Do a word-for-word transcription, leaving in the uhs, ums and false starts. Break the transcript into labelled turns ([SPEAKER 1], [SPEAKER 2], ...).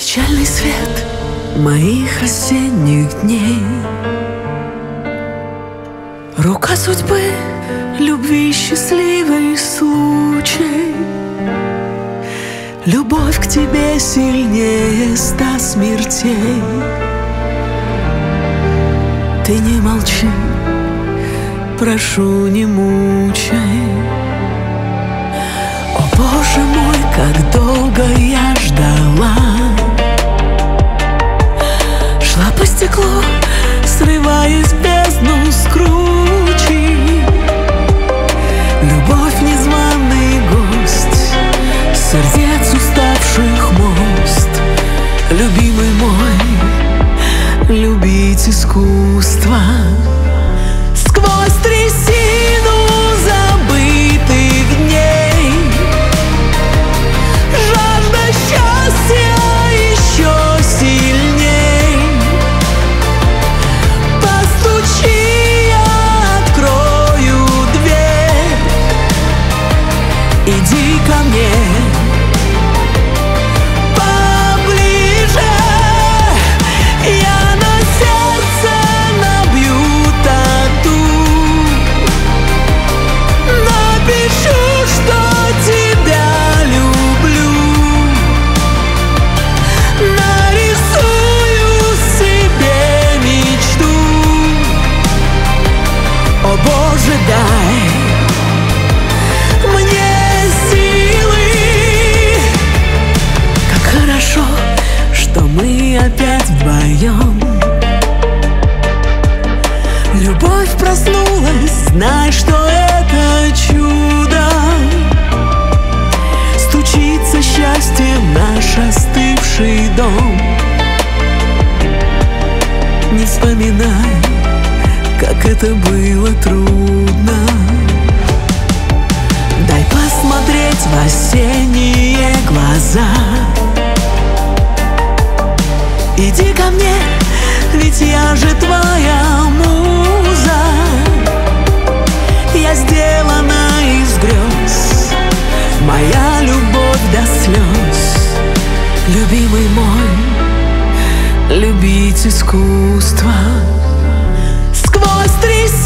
[SPEAKER 1] Печальный свет моих осенних дней, рука судьбы, любви счастливый случай. Любовь к тебе сильнее ста смертей. Ты не молчи, прошу, не мучай. О, Боже мой, как долго я ждала. Шла по стеклу, срываясь в бездну с кручи. Любовь — незваный гость, сердец уставших мост. Любимый мой, любить искусство. Сквозь трясину забытых дней жажда счастья еще сильней. Постучи, я открою дверь. Иди ко мне поближе. Я на сердце набью тату, напишу, что тебя люблю, нарисую себе мечту. О, Боже, дай мне силы. Как хорошо, что мы опять вдвоем. Любовь проснулась, знай, что это чудо. Стучится счастье в наш остывший дом. Не вспоминай, как это было трудно. Дай посмотреть в осенние глаза. Иди ко мне, ведь я же твоя муза. Я сделана из грез, моя любовь до слез. Любимый мой, любить искусство. Сквозь трясину